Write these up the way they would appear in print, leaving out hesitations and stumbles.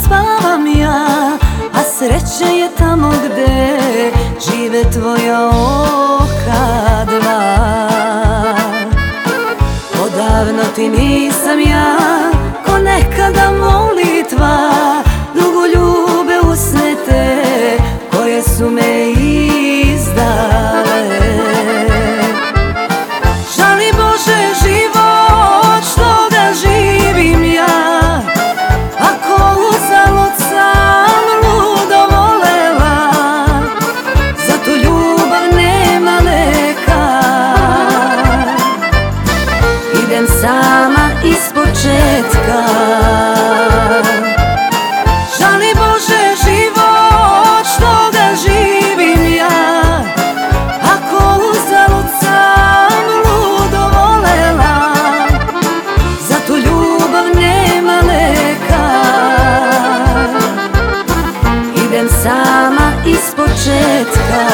spavam ja, a sreća je tamo gde žive tvoja oka dva. Odavno ti nisam ja, ko nekada molitva, dugo ljube usne te koje su me izdale. Žali Bože život što ga živim ja, ako uzalud sam ludo volela, zato ljubav nema leka. Idem sama ispočetka. Žali Bože život što ga živim ja, ako uzalud sam ludo volela, zato ljubav nema leka. Idem sama ispočetka.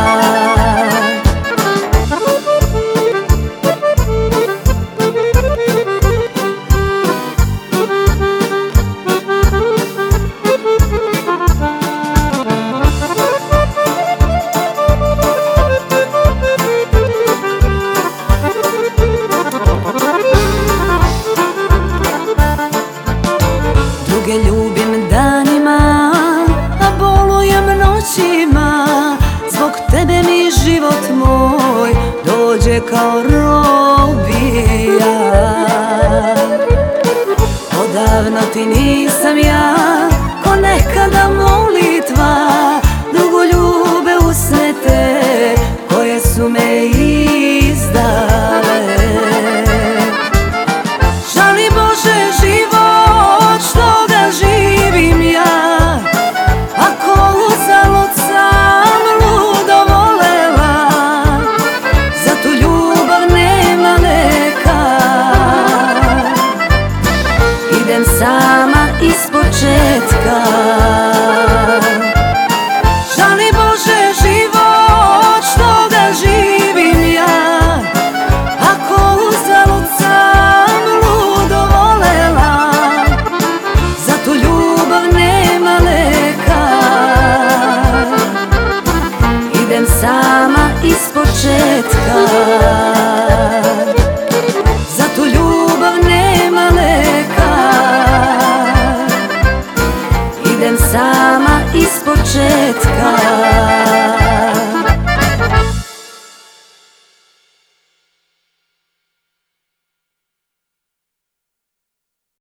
Ljubim danima, a bolujem noćima, zbog tebe mi život moj dođe kao robija. Odavno ti nisam ja, ko nekada molitva, dugo ljube usne te koje su me izdale. Žali Bože život što ga živim ja, ako uzalud sam ludo volela, zato ljubav nema leka. Idem sama ispočetka. Žali Bože život što ga živim ja, ako uzalud sam ludo volela, zato ljubav nema leka. Idem sama ispočetka, zato ljubav nema leka. Idem sama ispočetka.